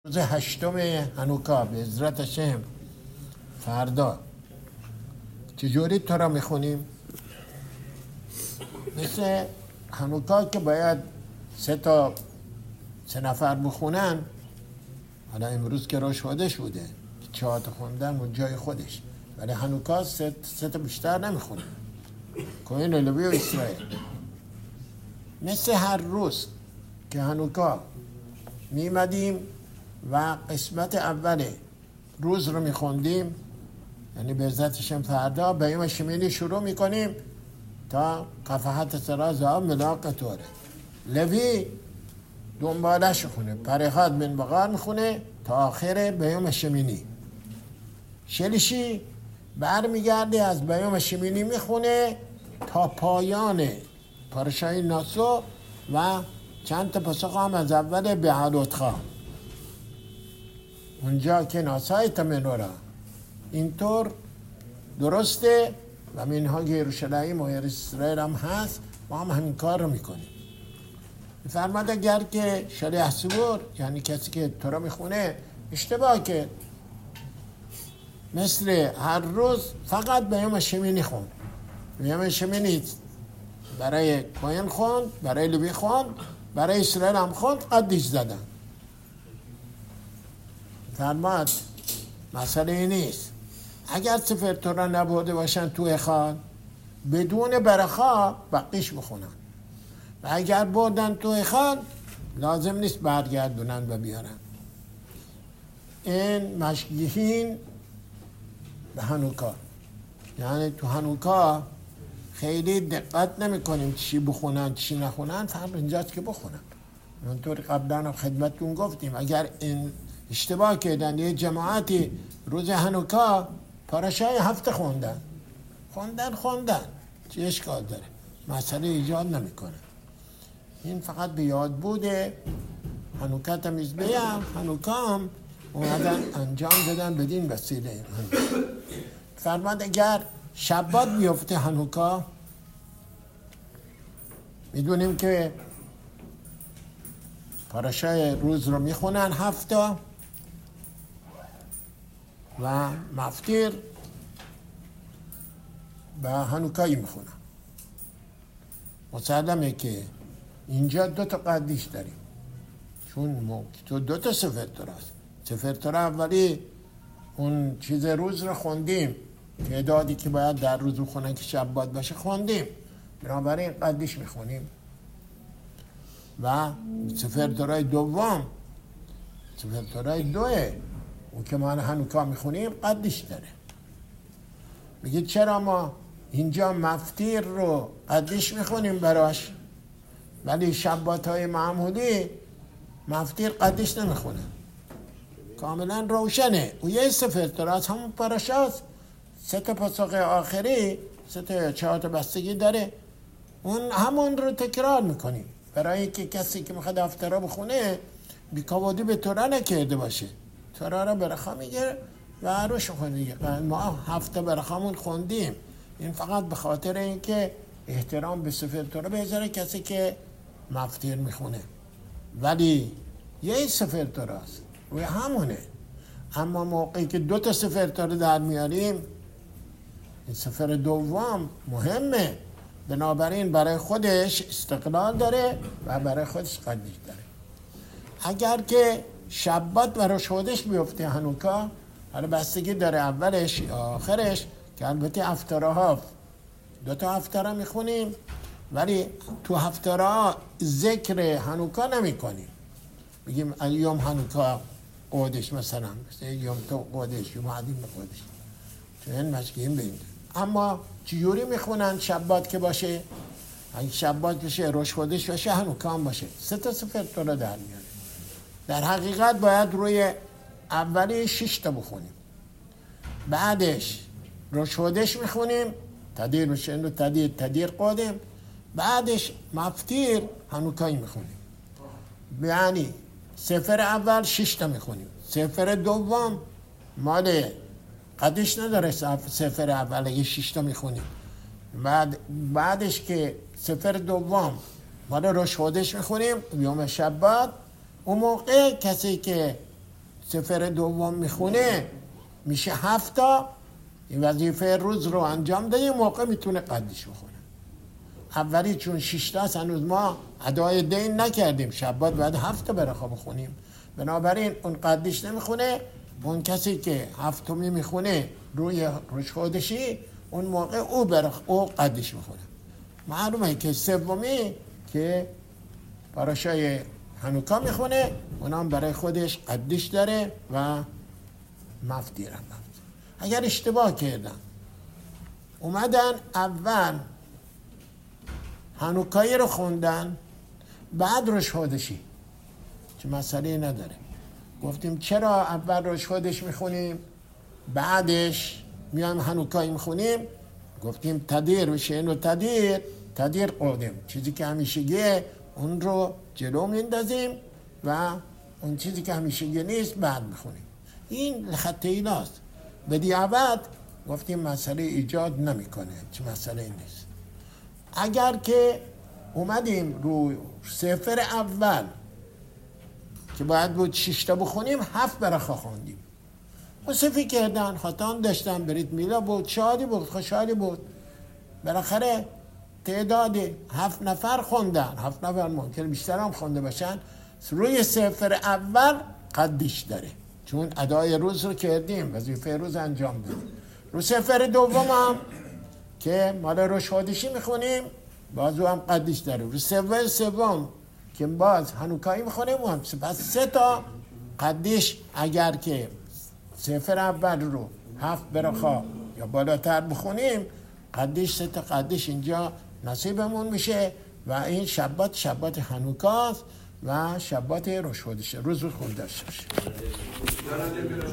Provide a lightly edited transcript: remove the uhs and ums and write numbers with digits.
روز 8 هانوکا به عزت هشم فردا چجوری تو را میخونیم؟ مثل هانوکا که باید سه نفر بخونن. حالا امروز که روش خودش بوده 4 تا خوندن اون جای خودش، ولی هانوکا سه تا بیشتر نمیخونه. کوهن لوی و اسرائیل مثل هر روز که هانوکا میمدیم و قسمت اول روز رو میخوندیم، یعنی به عزتشم فردا به یوم شمینی شروع میکنیم تا قفحت سراز ها ملاق طوره. لوی دنبالش خونه، پریخات بن بقار میخونه تا آخر به یوم شمینی. شلیشی برمیگرده از به یوم شمینی میخونه تا پایان پارشای ناسو و چند تا پاسخ هم از اول به حالوتخا، اونجا که ناسایت منورا. اینطور درسته و منهاج یروشلایم و اسرائیل هم هست، ما هم همین کار رو میکنیم. فرماد اگر که شلیح صبور، یعنی کسی که تو رو میخونه، اشتباه که مثل هر روز فقط به یوم شمینی خون، به یوم شمینی برای کوهن خوند، برای لوی خوند، برای اسرائیل هم خوند، قدیش زدن. فرماد مسئله ای نیست. اگر سفر تورا نبوده باشن تو اخان، بدون برخا بقیش بخونن، و اگر بردن تو اخان لازم نیست برگردونن و بیارن. این مشگیهین به هانوکا، یعنی تو هانوکا خیلی دقت نمی کنیم چی بخونن چی نخونن، فهم اینجاست که بخونن. اونطور قبلا خدمتتون گفتیم اگر این اشتباه کردن یه جماعتی روز هانوکا پاراشای 7 خوندن چه اشکال داره؟ مسئله ایجاد نمیکنه. این فقط به یاد بوده. هانوکا تمیزبه هم هانوکا هم اومدن انجام دادن بدین وسیله. فرماد اگر شبات بیفته هانوکا، میدونیم که پاراشای روز رو میخونن 7 و مفتیر به هانوکایی میخونن. مسلمه که اینجا 2 تا قدیش داریم، چون تو 2 تا سفر توراست. سفر تورا اولی اون چیز روز رو خوندیم، تعدادی که باید در روز بخونن که شبات باشه خوندیم، بنابراین قدیش میخونیم. و سفر تورای دوم، سفر تورای 2 اون که ما هانوکا میخونیم قدیش داره. میگه چرا ما اینجا مفتیر رو قدیش میخونیم براش، ولی شبات های معمولی مفتیر قدیش نمیخونه؟ کاملا روشنه. و یه سفر توراست، همون پاراشاست، 3 تا پاسخ آخری 3 تا یا 4 تا بستگی داره، اون همون رو تکرار میکنیم برای که کسی که میخواد هفترا بخونه بیکاوادی به تورا نکرده باشه، تورا رو برخا میگه و روش خونده. ما 7 برخامون خوندیم، این فقط به خاطر اینکه احترام به سفر تورا بذاره کسی که مفتیر میخونه. ولی یه سفر توراست و همونه. اما موقعی که 2 تا سفر تورا در میاریم، این سفر دوم مهمه، بنابراین برای خودش استقلال داره و برای خودش قدیش داره. اگر که شبات و روش خودش بیفته هانوکا، حالا بستگی داره اولش یا آخرش، که البته هفتراها 2 تا هفترا میخونیم، ولی تو هفترا ذکر هانوکا نمی کنیم. بگیم یوم هانوکا قودش، مثلا یوم تو قودش، یوم عدیم قودش، چون این مشکیم بینده. اما چجوری میخونن شبات که باشه؟ اگه شبات باشه روش خودش باشه، هانوکا هم باشه، 3 تا سفر تورا در میاره. در حقیقت باید روی اولی 6 تا بخونیم، بعدش روش خودش میخونیم، تدیر میشن و تدیر قادم، بعدش مفتیر هانوکایی میخونیم. یعنی سفر اول 6 تا میخونیم، سفر دوم مال قدیش نداره، سفر اول اگه 6 تا میخونیم، بعدش که سفر دوم مال روش خودش میخونیم یوم شبات، اون موقع کسی که سفر دوم میخونه میشه 7 تا. این وظیفه روز رو انجام ده، یه موقع میتونه قدش بخونه. اولی چون 6 تا هنوز ما ادای دین نکردیم، شبات باید 7 تا برخوا بخونیم، بنابراین اون قدش نمیخونه. اون کسی که 7 میخونه روی روش خودشی، اون موقع او قدش میخونه. معلومه که سومی که پاراشای هانوکا میخونه، اونام برای خودش قدش داره و مفتی رو. اگر اشتباه کردن اومدن اول هانوکایی رو خوندن بعد روش خودشی، چه مسئله نداره. گفتیم چرا اول روش خودش میخونیم بعدش میایم هانوکایی میخونیم؟ گفتیم تدیر میشه اینو تدیر قدیم، چیزی که همیشگیه اون رو جلو میندازیم و اون چیزی که همیشگی نیست بعد میخونیم. این خط ایلاست. به دیعبد گفتیم مسئله ایجاد نمیکنه، چه مسئله نیست. اگر که اومدیم رو سفر اول که باید بود 6 تا بخونیم 7 برخوا خوندیم، مصفی کردن، خطان داشتن، بریت میلا بود، شادی بود، خوشحالی بود. بالاخره تعداد 7 نفر خوندن، 7 نفر ممکن بیشتر هم خونده باشن. روی سفر اول قدش داره چون ادای روز رو کردیم، وظیفه روز انجام دادیم. رو سفر دوم هم که مال روش خودشی میخونیم بازو هم قدش داره. رو سفر سوم که باز هانوکایی میخونیم هم پس 3 تا قدش. اگر که سفر اول رو 7 برخوا یا بالاتر بخونیم قدش 3 تا قدش اینجا نصیبمون میشه و این شبات هانوکاست و شبات روش خودشه، روز خود داشته باشه.